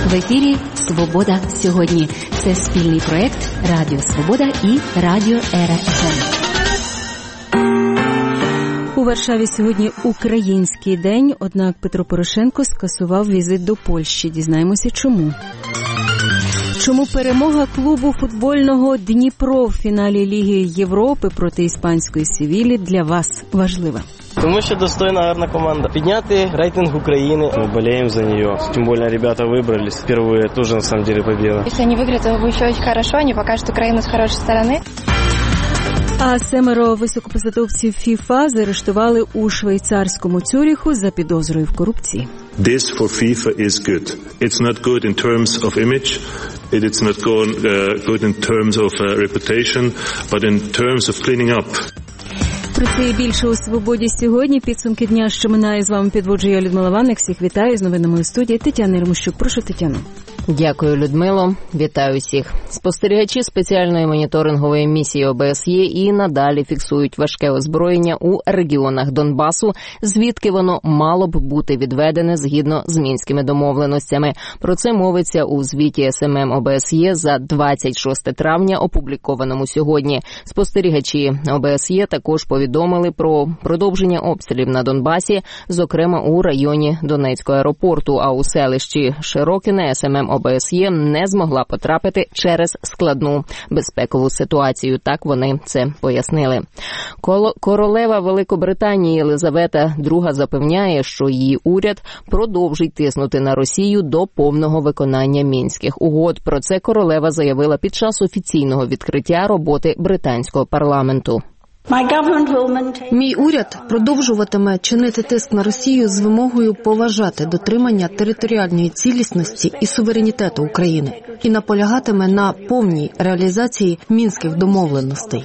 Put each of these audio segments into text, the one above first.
В ефірі «Свобода сьогодні». Це спільний проєкт Радіо Свобода і Радіо РФМ. У Варшаві сьогодні український день, однак Петро Порошенко скасував візит до Польщі. Дізнаємося, чому. Чому перемога клубу футбольного «Дніпро» в фіналі Ліги Європи проти іспанської «Севілі» для вас важлива? Тому що достойна, гарна команда. Підняти рейтинг України. Мы болеем за нее. Тем более ребята выбрались. Впервые тоже, на самом деле, победа. Если они выиграют, то будет очень хорошо. Они покажут Украину с хорошей стороны. А 7 високопосадовців ФІФА заарештували у швейцарському Цюріху за підозрою в корупції. This for FIFA is good. It's not good in terms of image. It's not good in terms of reputation, but in terms of cleaning up. Про це і більше у «Свободі сьогодні». Підсумки дня, що минає, з вами підводжу я, Людмила Ванник. Всіх вітаю з новинами у студії. Тетяна Єрмощук. Прошу, Тетяно. Дякую, Людмило. Вітаю всіх. Спостерігачі спеціальної моніторингової місії ОБСЄ і надалі фіксують важке озброєння у регіонах Донбасу, звідки воно мало б бути відведене згідно з мінськими домовленостями. Про це мовиться у звіті СММ ОБСЄ за 26 травня, опублікованому сьогодні. Спостерігачі ОБСЄ також повідомили про продовження обстрілів на Донбасі, зокрема у районі Донецького аеропорту, а у селищі Широкине СММ ОБСЄ не змогла потрапити через складну безпекову ситуацію. Так вони це пояснили. Королева Великобританії Єлизавета II запевняє, що її уряд продовжить тиснути на Росію до повного виконання мінських угод. Про це королева заявила під час офіційного відкриття роботи британського парламенту. Мій уряд продовжуватиме чинити тиск на Росію з вимогою поважати дотримання територіальної цілісності і суверенітету України і наполягатиме на повній реалізації мінських домовленостей,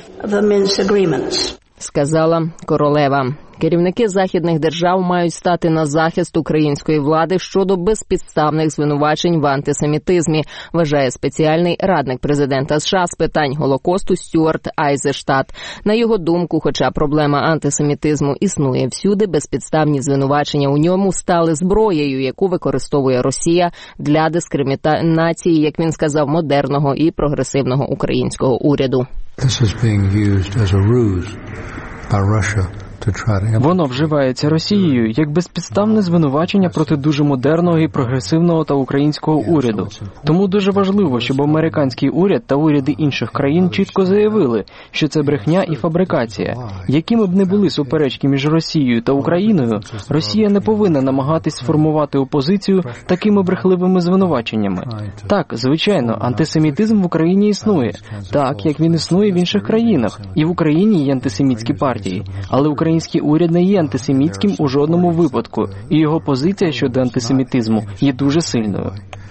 сказала королева. Керівники західних держав мають стати на захист української влади щодо безпідставних звинувачень в антисемітизмі, вважає спеціальний радник президента США з питань Голокосту Стюарт Айзештат. На його думку, хоча проблема антисемітизму існує всюди, безпідставні звинувачення у ньому стали зброєю, яку використовує Росія для дискримінації, як він сказав, модерного і прогресивного українського уряду. Воно вживається Росією як безпідставне звинувачення проти дуже модерного і прогресивного та українського уряду. Тому дуже важливо, щоб американський уряд та уряди інших країн чітко заявили, що це брехня і фабрикація. Якими б не були суперечки між Росією та Україною, Росія не повинна намагатись сформувати опозицію такими брехливими звинуваченнями. Так, звичайно, антисемітизм в Україні існує, так, як він існує в інших країнах. І в Україні є антисемітські партії, але український уряд не є антисемітським у жодному випадку, і його позиція щодо антисемітизму є дуже сильною.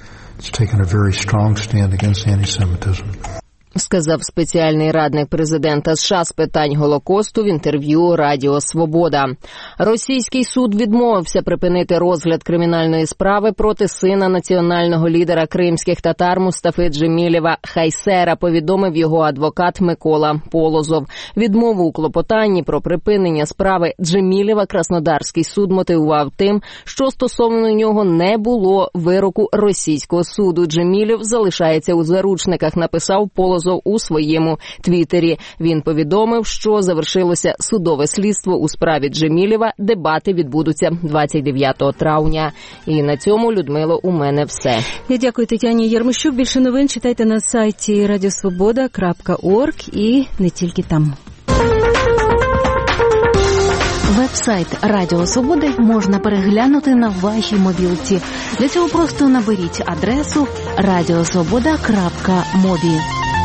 Сказав спеціальний радник президента США з питань Голокосту в інтерв'ю Радіо Свобода. Російський суд відмовився припинити розгляд кримінальної справи проти сина національного лідера кримських татар Мустафи Джемілєва Хайсера, повідомив його адвокат Микола Полозов. Відмову у клопотанні про припинення справи Джемілєва Краснодарський суд мотивував тим, що стосовно нього не було вироку російського суду. Джемілєв залишається у заручниках, написав Полозов у своєму твіттері. Він повідомив, що завершилося судове слідство у справі Джемілєва. Дебати відбудуться 29 травня. І на цьому, Людмило, у мене все. Я дякую Тетяні Єрмощук. Більше новин читайте на сайті radiosvoboda.org і не тільки там. Веб-сайт Радіо Свободи можна переглянути на вашій мобілці. Для цього просто наберіть адресу radiosvoboda.mobi.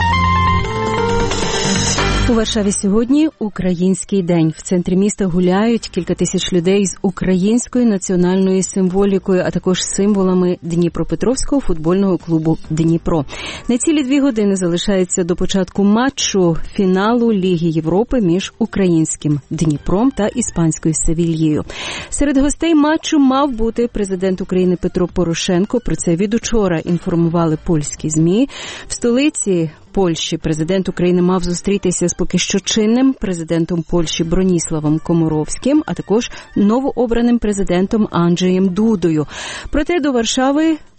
У Варшаві сьогодні український день. В центрі міста гуляють кілька тисяч людей з українською національною символікою, а також символами Дніпропетровського футбольного клубу «Дніпро». На цілі 2 години залишається до початку матчу фіналу Ліги Європи між українським «Дніпром» та іспанською «Севільєю». Серед гостей матчу мав бути президент України Петро Порошенко. Про це від учора інформували польські ЗМІ. В столиці Польщі президент України мав зустрітися з поки що чинним президентом Польщі Броніславом Коморовським, а також новообраним президентом Анджеєм Дудою. Проте до Варшави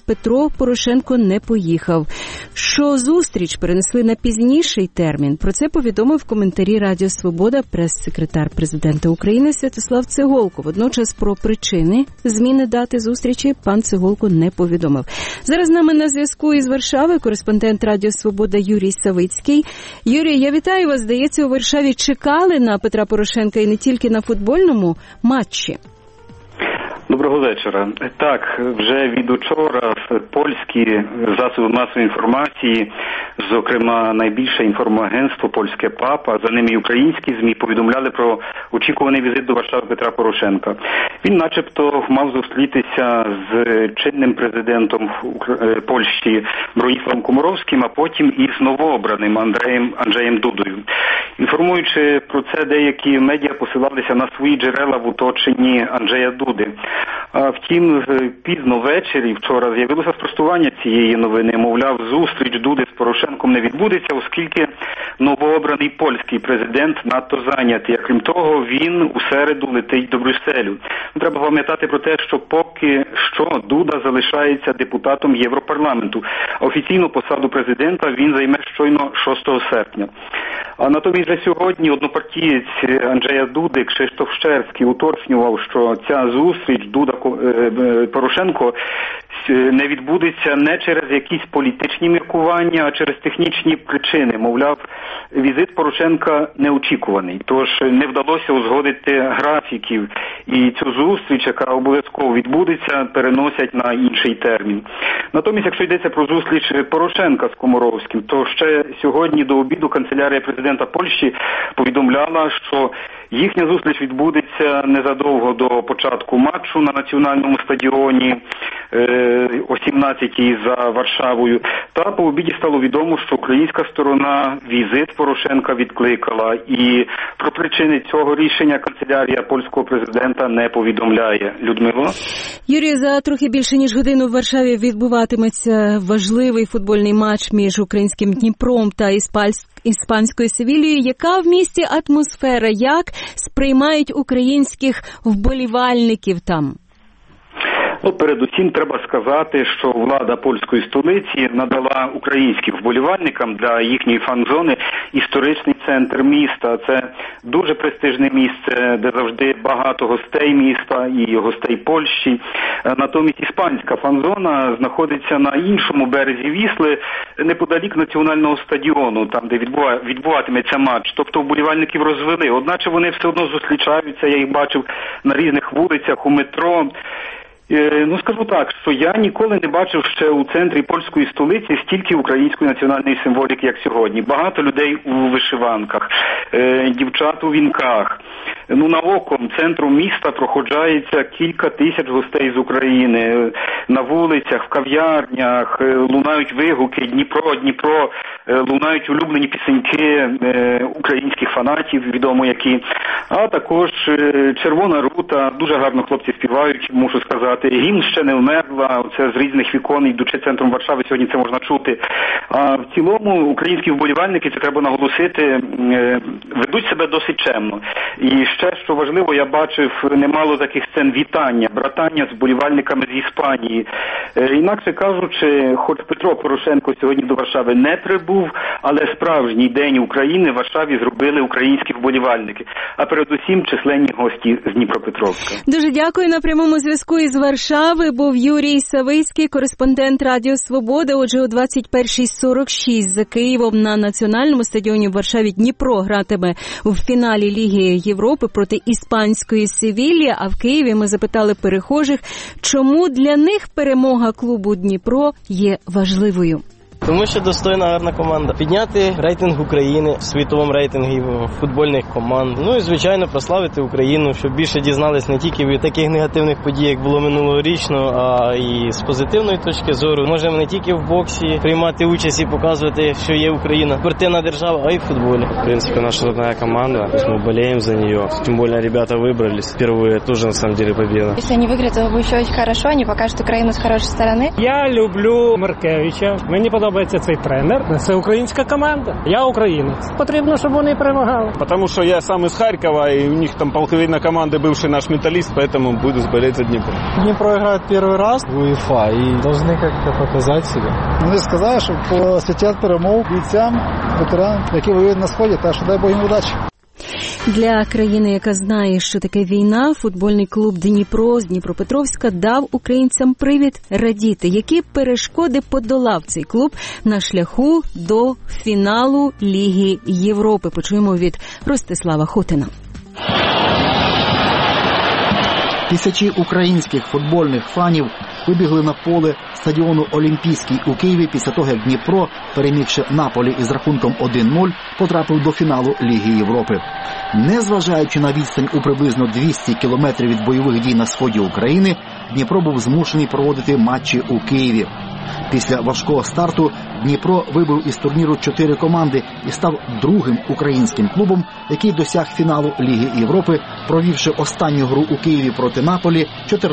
Петро Порошенко не поїхав. Що зустріч перенесли на пізніший термін, про це повідомив в коментарі Радіо Свобода прес-секретар президента України Святослав Цеголко. Водночас про причини зміни дати зустрічі пан Цеголко не повідомив. Зараз з нами на зв'язку із Варшави кореспондент Радіо Свобода Юрій Савицький. Юрій, я вітаю вас. Здається, у Варшаві чекали на Петра Порошенка і не тільки на футбольному матчі. Доброго вечора. Так, вже від учора польські засоби масової інформації, зокрема найбільше інформагентство польське ПАП, а за ними й українські ЗМІ, повідомляли про очікуваний візит до Варшави Петра Порошенка. Він начебто мав зустрітися з чинним президентом Польщі Броніславом Комаровським, а потім із новообраним Анджеєм Дудою. Інформуючи про це, деякі медіа посилалися на свої джерела в оточенні Анджея Дуди. Втім, пізно ввечері вчора з'явилося спростування цієї новини. Мовляв, зустріч Дуди з Порошенком не відбудеться, оскільки новообраний польський президент надто зайнятий. А крім того, він у середу летить до Брюсселю. Треба пам'ятати про те, що поки що Дуда залишається депутатом Європарламенту. А офіційну посаду президента він займе щойно 6 серпня. А натомість вже сьогодні однопартієць Анджея Дуди Кшиштоф Щерський уточнював, що ця зустріч Дуда-Порошенко не відбудеться не через якісь політичні міркування, а через технічні причини. Мовляв, візит Порошенка неочікуваний, тож не вдалося узгодити графіків. І цю зустріч, яка обов'язково відбудеться, переносять на інший термін. Натомість, якщо йдеться про зустріч Порошенка з Комаровським, то ще сьогодні до обіду канцелярія президента Польщі повідомляла, що їхня зустріч відбудеться незадовго до початку матчу на національному стадіоні о 17-й за Варшавою. Та по обіді стало відомо, що українська сторона візит Порошенка відкликала. І про причини цього рішення канцелярія польського президента не повідомляє. Людмила? Юрій, за трохи більше ніж годину в Варшаві відбуватиметься важливий футбольний матч між українським Дніпром та іспанською Севілією. Яка в місті атмосфера? Як сприймають українських вболівальників там? Передусім треба сказати, що влада польської столиці надала українським вболівальникам для їхньої фан-зони історичний центр міста. Це дуже престижне місце, де завжди багато гостей міста і гостей Польщі. Натомість іспанська фан-зона знаходиться на іншому березі Вісли, неподалік національного стадіону, там де відбуватиметься матч. Тобто вболівальників розвели. Одначе вони все одно зустрічаються, я їх бачив на різних вулицях, у метро. Скажу так, що я ніколи не бачив ще у центрі польської столиці стільки української національної символіки, як сьогодні. Багато людей у вишиванках, дівчат у вінках. На око центром міста проходжається кілька тисяч гостей з України. На вулицях, в кав'ярнях лунають вигуки «Дніпро, Дніпро», лунають улюблені пісеньки українських фанатів, відомо які. А також «Червона рута», дуже гарно хлопці співають, мушу сказати. Гімн ще не вмерла, це з різних вікон, йдучи центром Варшави, сьогодні це можна чути. А в цілому українські вболівальники, це треба наголосити, ведуть себе досить чемно. І ще, що важливо, я бачив немало таких сцен вітання, братання з вболівальниками з Іспанії. Інакше кажучи, хоч Петро Порошенко сьогодні до Варшави не прибув, але справжній день України в Варшаві зробили українські вболівальники, а передусім численні гості з Дніпропетровська. Дуже дякую. На прямому зв'язку із Варшави був Юрій Савицький, кореспондент Радіо Свобода. Отже, о 21:46 за Києвом на національному стадіоні в Варшаві Дніпро гратиме в фіналі Ліги Європи проти іспанської Севілії. А в Києві ми запитали перехожих, чому для них перемога клубу Дніпро є важливою. Тому що достойна, гарна команда. Підняти рейтинг України в світовому рейтингі футбольних команд. І, звичайно, прославити Україну, щоб більше дізнались не тільки від таких негативних подій, як було минулорічно, а і з позитивної точки зору. Можемо не тільки в боксі приймати участь і показувати, що є Україна. Спортивна держава, а й в футболі. В принципе, наша родная команда, мы болеем за нее. Тем более ребята выбрались. Впервые тоже, на самом деле, победа. Если они выиграют, то будет еще очень хорошо, они покажут Украину с хорошей стороны. Я люблю Маркевича. Мені подобається подобається цей тренер. Це українська команда. Я українець. Потрібно, щоб вони перемагали. Тому що я сам із Харкова, і у них там половина команди бывший наш металлист, поэтому буду болеть за Дніпро. Дніпро грає перший раз в УЄФА і повинні як-то показати себе. Вони сказали, що посвятять перемог бійцям, ветеранам, які воюють на Сході, так що дай Бог їм удачі. Для країни, яка знає, що таке війна, футбольний клуб «Дніпро» з Дніпропетровська дав українцям привід радіти. Які перешкоди подолав цей клуб на шляху до фіналу Ліги Європи? Почуємо від Ростислава Хотина. Тисячі українських футбольних фанів вибігли на поле стадіону «Олімпійський» у Києві після того, як Дніпро, перемігши Наполі із рахунком 1-0, потрапив до фіналу Ліги Європи. Незважаючи на відстань у приблизно 200 кілометрів від бойових дій на сході України, Дніпро був змушений проводити матчі у Києві. Після важкого старту Дніпро вибив із турніру 4 команди і став другим українським клубом, який досяг фіналу Ліги Європи, провівши останню гру у Києві проти Наполі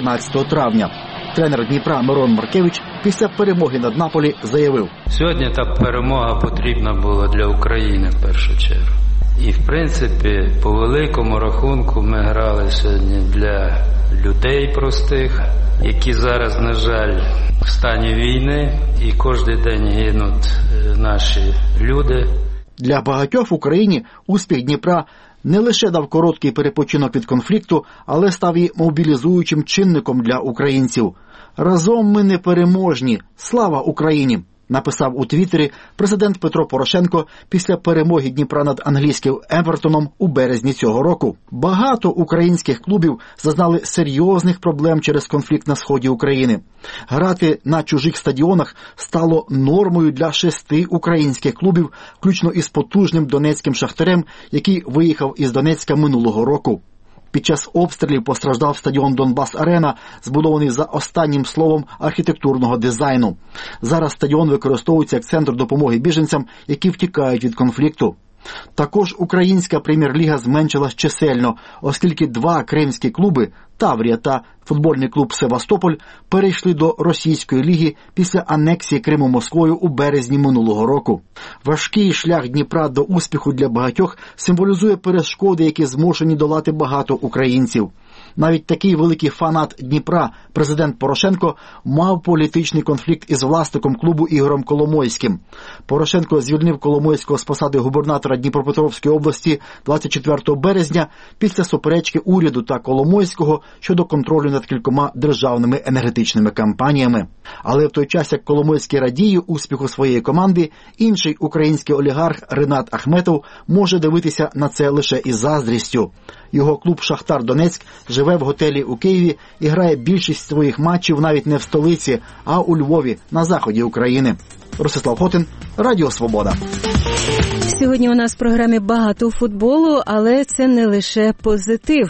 14 травня. Тренер Дніпра Мирон Маркевич після перемоги над Наполі заявив: «Сьогодні та перемога потрібна була для України в першу чергу. І, в принципі, по великому рахунку ми грали сьогодні для людей простих, які зараз, на жаль, в стані війни, і кожен день гинуть наші люди». Для багатьох в Україні успіх Дніпра не лише дав короткий перепочинок від конфлікту, але став і мобілізуючим чинником для українців. «Разом ми непереможні! Слава Україні!» написав у Твіттері президент Петро Порошенко після перемоги Дніпра над англійським Евертоном у березні цього року. Багато українських клубів зазнали серйозних проблем через конфлікт на сході України. Грати на чужих стадіонах стало нормою для 6 українських клубів, включно із потужним донецьким «Шахтарем», який виїхав із Донецька минулого року. Під час обстрілів постраждав стадіон «Донбас-Арена», збудований за останнім словом архітектурного дизайну. Зараз стадіон використовується як центр допомоги біженцям, які втікають від конфлікту. Також українська прем'єр-ліга зменшилась чисельно, оскільки 2 кримські клуби – «Таврія» та футбольний клуб «Севастополь» перейшли до російської ліги після анексії Криму Москвою у березні минулого року. Важкий шлях Дніпра до успіху для багатьох символізує перешкоди, які змушені долати багато українців. Навіть такий великий фанат Дніпра, президент Порошенко, мав політичний конфлікт із власником клубу Ігорем Коломойським. Порошенко звільнив Коломойського з посади губернатора Дніпропетровської області 24 березня після суперечки уряду та Коломойського щодо контролю над кількома державними енергетичними компаніями. Але в той час, як Коломойський радіє успіху своєї команди, інший український олігарх Ринат Ахметов може дивитися на це лише із заздрістю. Його клуб «Шахтар Донецьк» живе в готелі у Києві і грає більшість своїх матчів навіть не в столиці, а у Львові, на заході України. Ростислав Хотин, Радіо Свобода. Сьогодні у нас в програмі багато футболу, але це не лише позитив.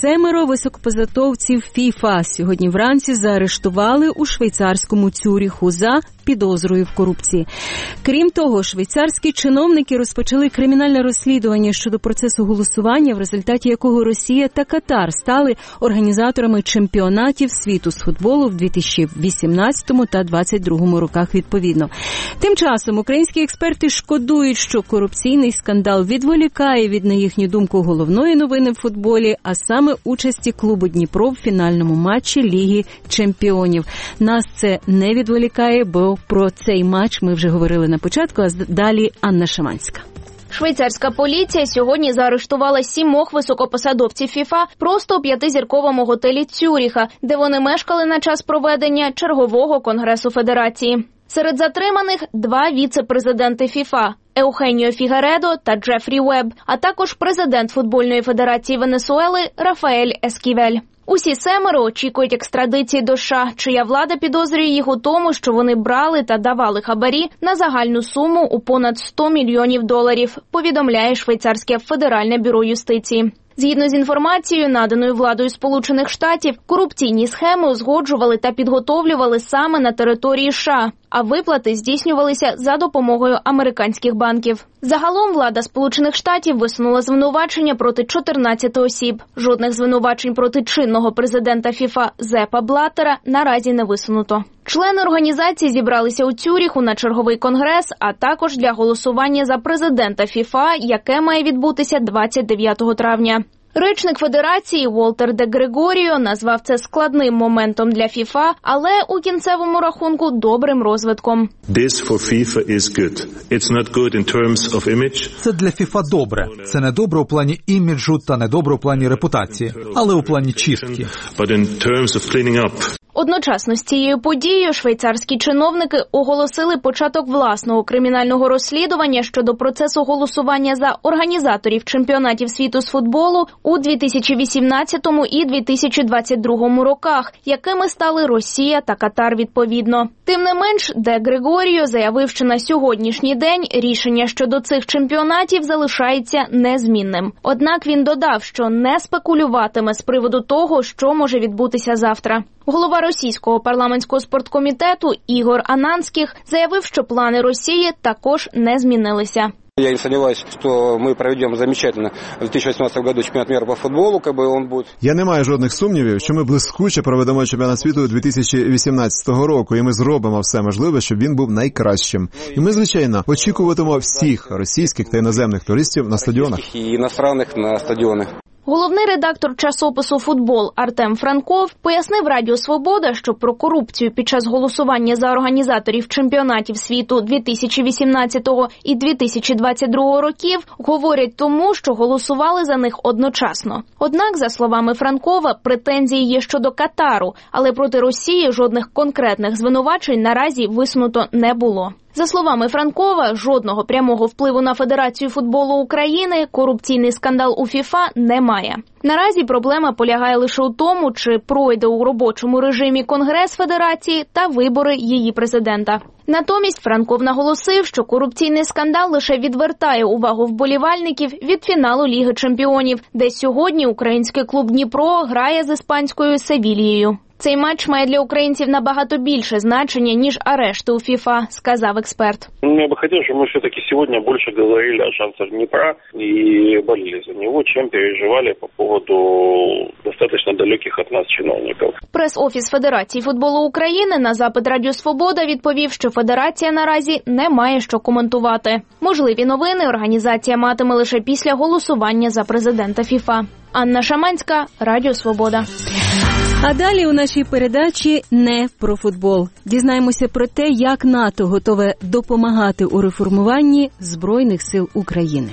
7 високопосадовців ФІФА сьогодні вранці заарештували у швейцарському Цюріху за підозрою в корупції. Крім того, швейцарські чиновники розпочали кримінальне розслідування щодо процесу голосування, в результаті якого Росія та Катар стали організаторами чемпіонатів світу з футболу в 2018 та 2022 роках відповідно. Тим часом українські експерти шкодують, що корупційний скандал відволікає від, на їхню думку, головної новини в футболі, а саме участі клубу «Дніпро» в фінальному матчі Ліги чемпіонів. Нас це не відволікає, бо про цей матч ми вже говорили на початку, а далі Анна Шаманська. Швейцарська поліція сьогодні заарештувала 7 високопосадовців ФІФА просто у 5-зірковому готелі Цюріха, де вони мешкали на час проведення чергового конгресу Федерації. Серед затриманих 2 віце-президенти ФІФА – Еухеніо Фігередо та Джефрі Уебб, а також президент футбольної федерації Венесуели Рафаель Есківель. Усі 7 очікують екстрадиції до США, чия влада підозрює їх у тому, що вони брали та давали хабарі на загальну суму у понад $100 мільйонів, повідомляє Швейцарське федеральне бюро юстиції. Згідно з інформацією, наданою владою Сполучених Штатів, корупційні схеми узгоджували та підготовлювали саме на території США, а виплати здійснювалися за допомогою американських банків. Загалом влада Сполучених Штатів висунула звинувачення проти 14 осіб. Жодних звинувачень проти чинного президента ФІФА Зепа Блаттера наразі не висунуто. Члени організації зібралися у Цюріху на черговий конгрес, а також для голосування за президента ФІФА, яке має відбутися 29 травня. Речник Федерації Волтер де Грегоріо назвав це складним моментом для ФІФА, але у кінцевому рахунку добрим розвитком. Це для ФІФА добре. Це не добре у плані іміджу та не добре у плані репутації, але у плані чистки. Одночасно з цією подією швейцарські чиновники оголосили початок власного кримінального розслідування щодо процесу голосування за організаторів чемпіонатів світу з футболу у 2018 і 2022 роках, якими стали Росія та Катар відповідно. Тим не менш, де Грегоріо заявив, що на сьогоднішній день рішення щодо цих чемпіонатів залишається незмінним. Однак він додав, що не спекулюватиме з приводу того, що може відбутися завтра. Голова російського парламентського спорткомітету Ігор Ананських заявив, що плани Росії також не змінилися. Я не сомневаюсь, что мы проведем замечательно в 2018 году чемпионат мира по футболу, он будет. Я не маю жодних сумнівів, що ми блискуче проведемо чемпіонат світу 2018 року, і ми зробимо все можливе, щоб він був найкращим. І ми, звичайно, очікуватимемо всіх російських та іноземних туристів на стадіонах. І іностранних на стадіонах. Головний редактор часопису «Футбол» Артем Франков пояснив Радіо Свобода, що про корупцію під час голосування за організаторів чемпіонатів світу 2018 і 2022 років говорять тому, що голосували за них одночасно. Однак, за словами Франкова, претензії є щодо Катару, але проти Росії жодних конкретних звинувачень наразі висунуто не було. За словами Франкова, жодного прямого впливу на Федерацію футболу України корупційний скандал у ФІФА немає. Наразі проблема полягає лише у тому, чи пройде у робочому режимі Конгрес Федерації та вибори її президента. Натомість Франков наголосив, що корупційний скандал лише відвертає увагу вболівальників від фіналу Ліги чемпіонів, де сьогодні український клуб «Дніпро» грає з іспанською «Севільєю». Цей матч має для українців набагато більше значення, ніж арешти у ФІФА, сказав експерт. Я би хотів, щоб ми все-таки сьогодні більше говорили о шансах Дніпра і боліли за нього, чим переживали по поводу достатньо далеких від нас чиновників. Прес-офіс Федерації футболу України на запит Радіо Свобода відповів, що Федерація наразі не має що коментувати. Можливі новини організація матиме лише після голосування за президента ФІФА. Анна Шаманська, Радіо Свобода. А далі у нашій передачі не про футбол. Дізнаємося про те, як НАТО готове допомагати у реформуванні Збройних сил України.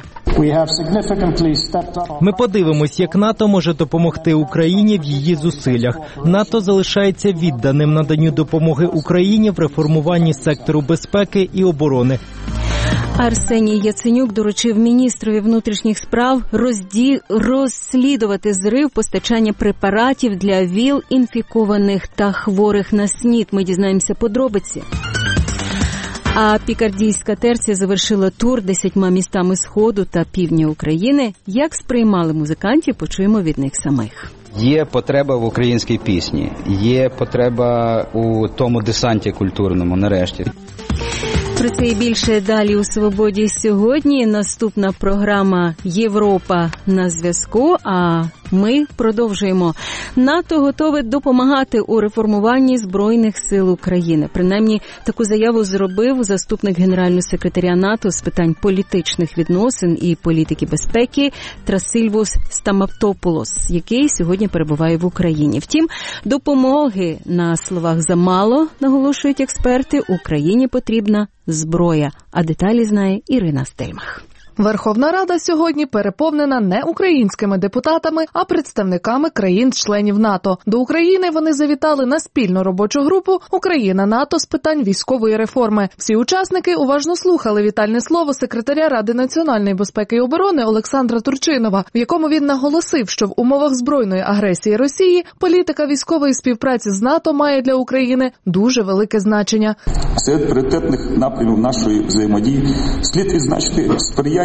Ми подивимось, як НАТО може допомогти Україні в її зусиллях. НАТО залишається відданим наданню допомоги Україні в реформуванні сектору безпеки і оборони. Арсеній Яценюк доручив міністрові внутрішніх справ розслідувати зрив постачання препаратів для ВІЛ-інфікованих та хворих на СНІД. Ми дізнаємося подробиці. А пікардійська терція завершила тур 10 містами Сходу та Півдня України. Як сприймали музикантів, почуємо від них самих. Є потреба в українській пісні, є потреба у тому десанті культурному, нарешті. Про це і більше далі у «Свободі» сьогодні. Наступна програма «Європа на зв'язку», а ми продовжуємо. НАТО готове допомагати у реформуванні Збройних сил України. Принаймні, таку заяву зробив заступник генерального секретаря НАТО з питань політичних відносин і політики безпеки Трасильвус Стаматопулос, який сьогодні перебуває в Україні. Втім, допомоги на словах замало, наголошують експерти, Україні потрібна зброя. А деталі знає Ірина Стельмах. Верховна Рада сьогодні переповнена не українськими депутатами, а представниками країн-членів НАТО. До України вони завітали на спільну робочу групу «Україна-НАТО» з питань військової реформи. Всі учасники уважно слухали вітальне слово секретаря Ради національної безпеки і оборони Олександра Турчинова, в якому він наголосив, що в умовах збройної агресії Росії політика військової співпраці з НАТО має для України дуже велике значення. Серед пріоритетних напрямів нашої взаємодії слід відзначити сприяння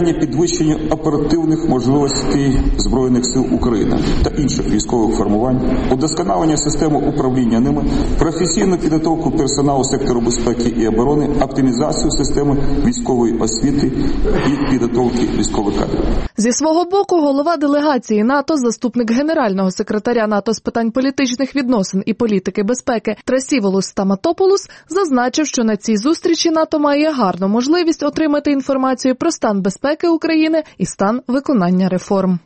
сприяння підвищенню оперативних можливостей Збройних сил України та інших військових формувань, удосконалення системи управління ними, професійну підготовку персоналу сектору безпеки і оборони, оптимізацію системи військової освіти і підготовки військових кадрів. Зі свого боку, голова делегації НАТО, заступник генерального секретаря НАТО з питань політичних відносин і політики безпеки Трасіволос Стаматопулос зазначив, що на цій зустрічі НАТО має гарну можливість отримати інформацію про стан безпеки України і стан виконання реформ.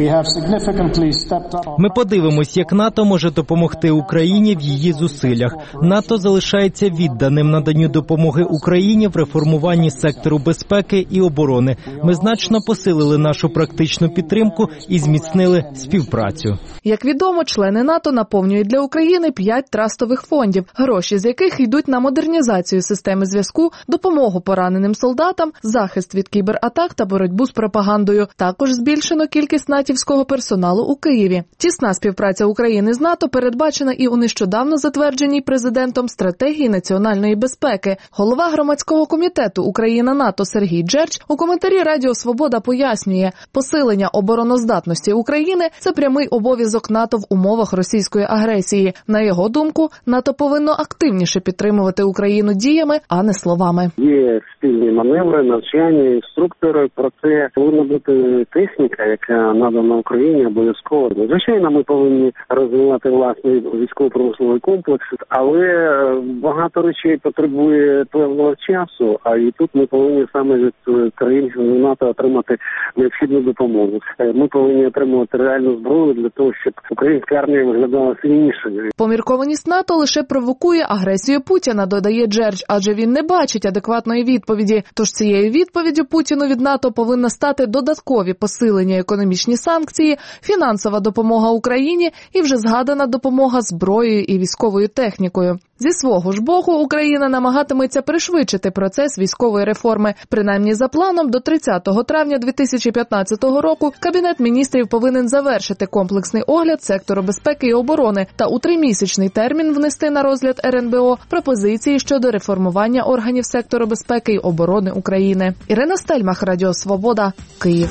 Ми подивимось, як НАТО може допомогти Україні в її зусиллях. НАТО залишається відданим наданню допомоги Україні в реформуванні сектору безпеки і оборони. Ми значно посилили нашу практичну підтримку і зміцнили співпрацю. Як відомо, члени НАТО наповнюють для України 5 трастових фондів, гроші з яких йдуть на модернізацію системи зв'язку, допомогу пораненим солдатам, захист від кібератак та боротьбу з пропагандою. Також збільшено кількість натівського персоналу у Києві. Тісна співпраця України з НАТО передбачена і у нещодавно затвердженій президентом стратегії національної безпеки. Голова громадського комітету Україна-НАТО Сергій Джерч у коментарі Радіо Свобода пояснює, посилення обороноздатності України – це прямий обов'язок НАТО в умовах російської агресії. На його думку, НАТО повинно активніше підтримувати Україну діями, а не словами. Є спільні маневри, навчання, інструктори, проте повинна бути техніка, яка надана Україні обов'язково. Звичайно, ми повинні розвивати власний військово-промисловий комплекс, але багато речей потребує певного часу, а і тут ми повинні саме від країн НАТО отримати необхідну допомогу. Ми повинні отримувати реальну зброю для того, щоб українська армія виглядала сильнішою. Поміркованість НАТО лише провокує агресію Путіна, додає Джерч, адже він не бачить адекватної відповіді. Тож цією відповіддю Путіну від НАТО повинна стати додаткові посилення економічні санкції, фінансова допомога Україні і вже згадана допомога зброєю і військовою технікою. Зі свого ж боку, Україна намагатиметься пришвидшити процес військової реформи. Принаймні за планом, до 30 травня 2015 року Кабінет міністрів повинен завершити комплексний огляд сектору безпеки і оборони та у 3-місячний термін внести на розгляд РНБО пропозиції щодо реформування органів сектору безпеки і оборони України. Ірина Стельмах, Радіо Свобода, Київ.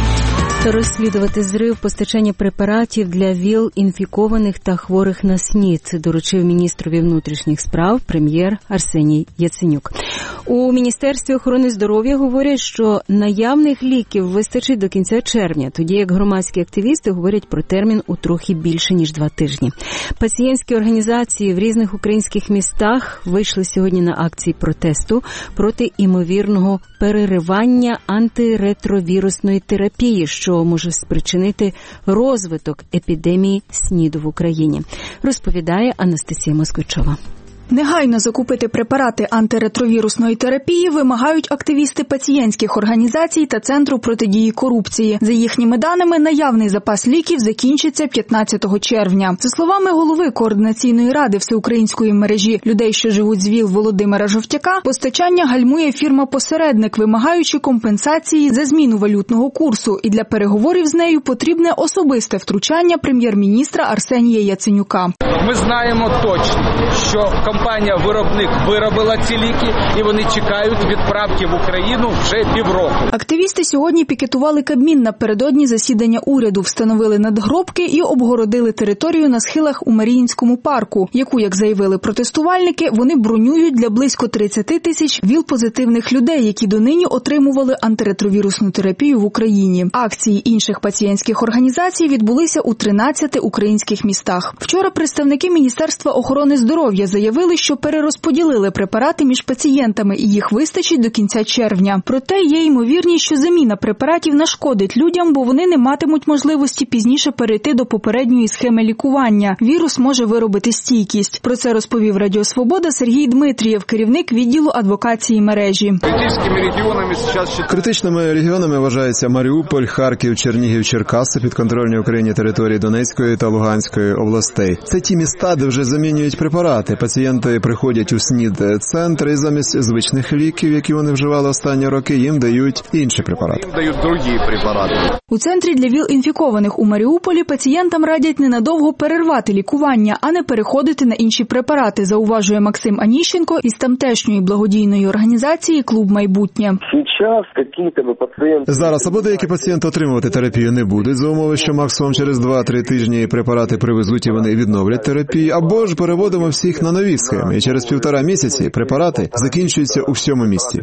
Розслідувати зрив постачання препаратів для ВІЛ-інфікованих та хворих на СНІД доручив міністрові внутрішніх справ прем'єр Арсеній Яценюк. У Міністерстві охорони здоров'я говорять, що наявних ліків вистачить до кінця червня, тоді як громадські активісти говорять про термін у трохи більше, ніж 2 тижні. Пацієнтські організації в різних українських містах вийшли сьогодні на акції протесту проти імовірного переривання антиретровірусної терапії, що може спричинити розвиток епідемії СНІДу в Україні, розповідає Анастасія Москвичова. Негайно закупити препарати антиретровірусної терапії вимагають активісти пацієнтських організацій та Центру протидії корупції. За їхніми даними, наявний запас ліків закінчиться 15 червня. За словами голови Координаційної ради Всеукраїнської мережі людей, що живуть з ВІЛ Володимира Жовтяка, постачання гальмує фірма-посередник, вимагаючи компенсації за зміну валютного курсу, і для переговорів з нею потрібне особисте втручання прем'єр-міністра Арсенія Яценюка. Ми знаємо точно, що компанія-виробник виробила ці ліки, і вони чекають відправки в Україну вже півроку. Активісти сьогодні пікетували Кабмін напередодні засідання уряду, встановили надгробки і обгородили територію на схилах у Маріїнському парку, яку, як заявили протестувальники, вони бронюють для близько 30 тисяч ВІЛ-позитивних людей, які донині отримували антиретровірусну терапію в Україні. Акції інших пацієнтських організацій відбулися у 13 українських містах. Вчора представники Міністерства охорони здоров'я заявили, що перерозподілили препарати між пацієнтами і їх вистачить до кінця червня. Проте є ймовірність, що заміна препаратів нашкодить людям, бо вони не матимуть можливості пізніше перейти до попередньої схеми лікування. Вірус може виробити стійкість. Про це розповів Радіо Свобода Сергій Дмитрієв, керівник відділу адвокації мережі. Критичними регіонами вважаються Маріуполь, Харків, Чернігів, Черкаси, підконтрольні Україні території Донецької та Луганської областей. Це ті міста, де вже замінюють препарати. Пацієнти пацієнти приходять у СНІД-центр і замість звичних ліків, які вони вживали останні роки, їм дають інші препарати. У центрі для ВІЛ-інфікованих у Маріуполі пацієнтам радять ненадовго перервати лікування, а не переходити на інші препарати, зауважує Максим Аніщенко із тамтешньої благодійної організації «Клуб майбутнє». Зараз або деякі пацієнти отримувати терапію не будуть за умови, що максимум через 2-3 тижні препарати привезуть і вони відновлять терапію, або ж переводимо всіх на нові схеми, і через 1,5 місяці препарати закінчуються у всьому місті.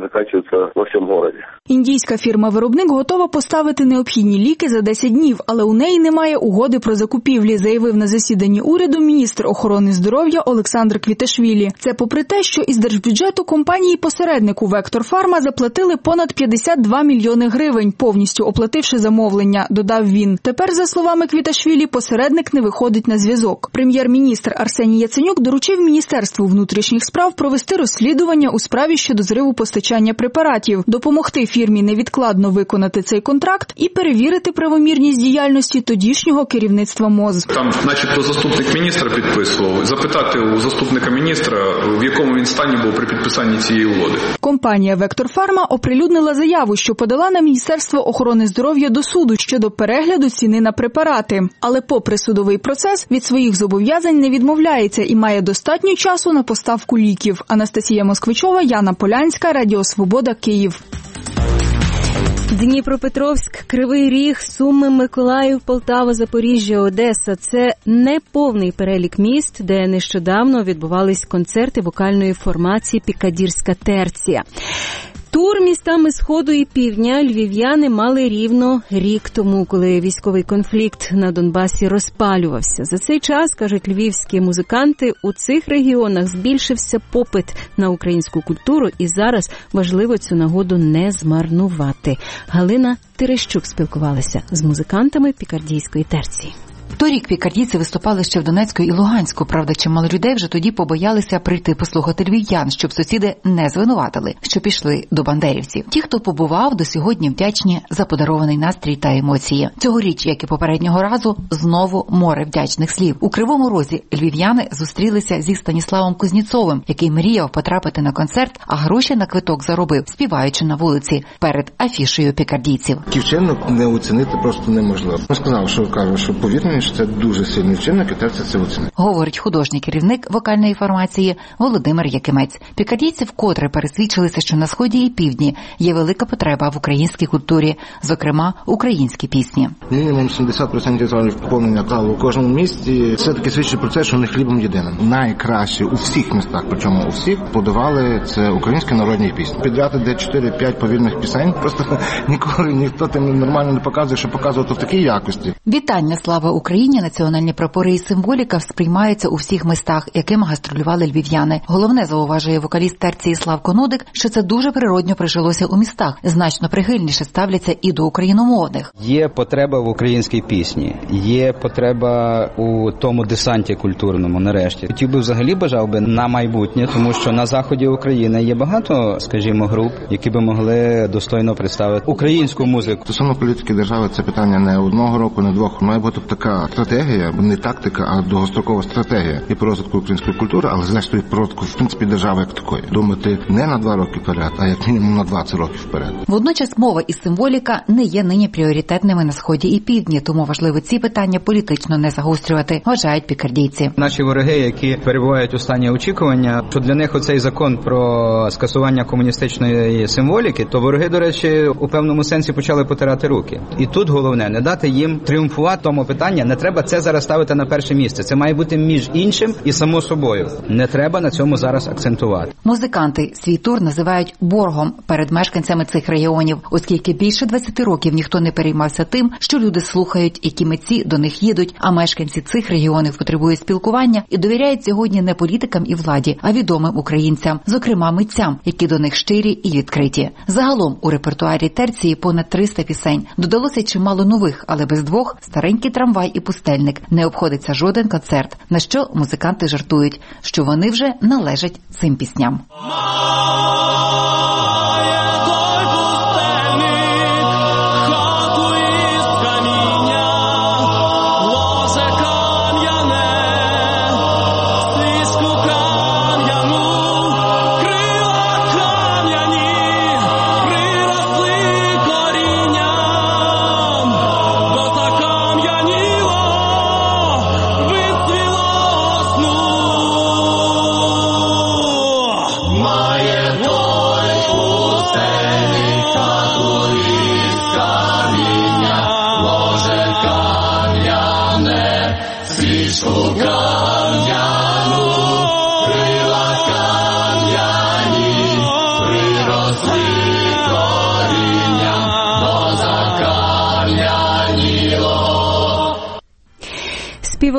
Індійська фірма-виробник готова поставити необхідні ліки за 10 днів, але у неї немає угоди про закупівлі, заявив на засіданні уряду міністр охорони здоров'я Олександр Квіташвілі. Це попри те, що із держбюджету компанії-посереднику «Вектор Фарма» заплатили понад 52 мільйони гривень, повністю оплативши замовлення, додав він. Тепер, за словами Квіташвілі, посередник не виходить на зв'язок. Прем'єр-міністр Арсеній Яценюк доручив Міністерству внутрішніх справ провести розслідування у справі щодо зриву постачання препаратів, допомогти фірмі невідкладно виконати цей контракт і перевірити правомірність діяльності тодішнього керівництва МОЗ. Там, начебто, заступник міністра підписував. Запитати у заступника міністра, в якому він стані був при підписанні цієї угоди. Компанія «Вектор Фарма» оприлюднила заяву, що подала на Міністерство охорони здоров'я до суду щодо перегляду ціни на препарати. Але попри судовий процес, від своїх зобов'язань не відмовляється і має достатньо часу на поставку ліків. Анастасія Москвичова, Яна Полянська, Радіо Свобода, Київ. Дніпропетровськ, Кривий Ріг, Суми, Миколаїв, Полтава, Запоріжжя, Одеса – це не повний перелік міст, де нещодавно відбувались концерти вокальної формації «Пікадірська терція». Тур містами Сходу і Півдня львів'яни мали рівно рік тому, коли військовий конфлікт на Донбасі розпалювався. За цей час, кажуть львівські музиканти, у цих регіонах збільшився попит на українську культуру, і зараз важливо цю нагоду не змарнувати. Галина Терещук спілкувалася з музикантами Пікардійської терції. Торік пікардійці виступали ще в Донецьку і Луганську. Правда, чимало людей вже тоді побоялися прийти послухати львів'ян, щоб сусіди не звинуватили, що пішли до бандерівців. Ті, хто побував, до сьогодні вдячні за подарований настрій та емоції. Цьогоріч, як і попереднього разу, знову море вдячних слів. У Кривому Розі львів'яни зустрілися зі Станіславом Кузніцовим, який мріяв потрапити на концерт, а гроші на квиток заробив, співаючи на вулиці перед афішею пікардійців. Вчинок не оцінити просто неможливо. Він сказав, що повірно, що це дуже сильний вчинок, і терція це оцінить. Говорить художній керівник вокальної формації Володимир Якимець. Пікардійці вкотре пересвідчилися, що на Сході і Півдні є велика потреба в українській культурі, зокрема, українські пісні. Мінімум 70% залів поповнення залу у кожному місті. Це таки свідчить про те, що вони хлібом єдиним. Найкраще у всіх містах, причому у всіх, подавали це українські народні пісні. Підряди, де 4-5 повільних пісень, просто ніколи ніхто тим нормально не показує, що показувати в такій якості. Вітання, слава Україні, національні прапори і символіка сприймаються у всіх містах, якими гастролювали львів'яни. Головне, зауважує вокаліст терції Славко Нудик, що це дуже природньо прижилося у містах. Значно прихильніше ставляться і до україномовних. Є потреба в українській пісні, є потреба у тому десанті культурному, нарешті. Хотів би взагалі бажав би на майбутнє, тому що на заході України є багато, скажімо, груп, які би могли достойно представити українську музику. Стосовно політики держави це питання не одного року, не двох. Має бути така стратегія, не тактика, а довгострокова стратегія і по розвитку української культури, але зрештою по розвитку, в принципі, держави як такої. Думати не на 2 роки вперед, а як мінімум на 20 років вперед. Водночас мова і символіка не є нині пріоритетними на Сході і Півдні, тому важливо ці питання політично не загострювати, вважають пікардійці. Наші вороги, які перебувають у стані очікування, що для них оцей закон про скасування комуністичної символіки, то вороги, до речі, у певному сенсі почали потирати руки. І тут головне не дати їм тріумфувати тому питання. Не треба це зараз ставити на перше місце. Це має бути між іншим і само собою. Не треба на цьому зараз акцентувати. Музиканти свій тур називають боргом перед мешканцями цих регіонів, оскільки більше 20 років ніхто не переймався тим, що люди слухають, які митці до них їдуть, а мешканці цих регіонів потребують спілкування і довіряють сьогодні не політикам і владі, а відомим українцям, зокрема митцям, які до них щирі і відкриті. Загалом у репертуарі терції понад 300 пісень. Додалося чимало нових, але без двох – «Старенький трамвай» і «Пустельник». Не обходиться жоден концерт, на що музиканти жартують, що вони вже належать цим пісням.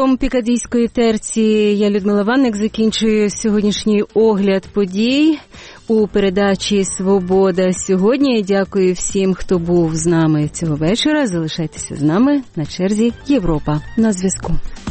співаком пікадійської терції я, Людмила Ванник, закінчую сьогоднішній огляд подій у передачі «Свобода сьогодні». Дякую всім, хто був з нами цього вечора. Залишайтеся з нами. На черзі Європа. На зв'язку.